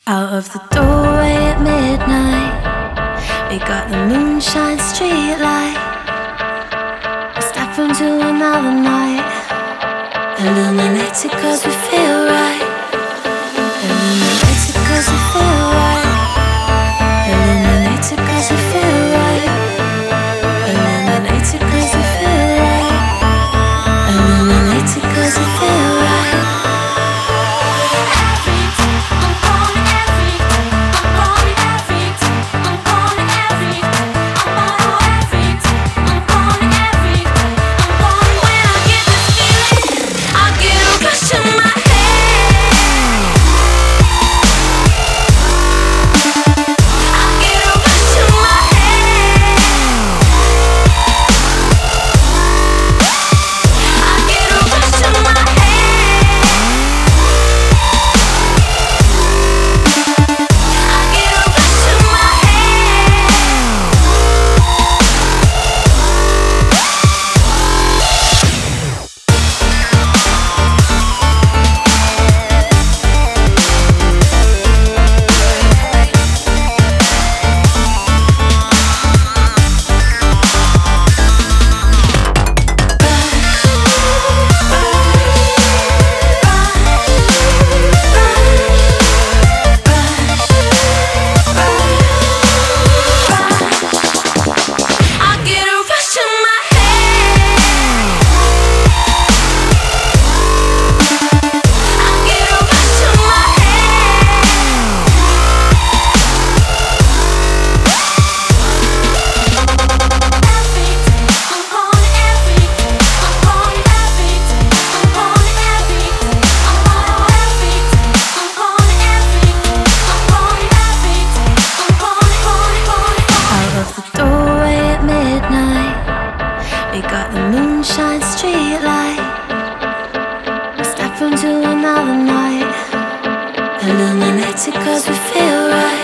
Out of the doorway at midnight, we got the moonshine streetlight. We step into another night, illuminated cause we feel right. Illuminated cause we feel right. Illuminated cause we feel right. Illuminated cause we feel right. Illuminated cause we feel right. We got the moonshine streetlight. We step into another night, illuminated cause we feel right.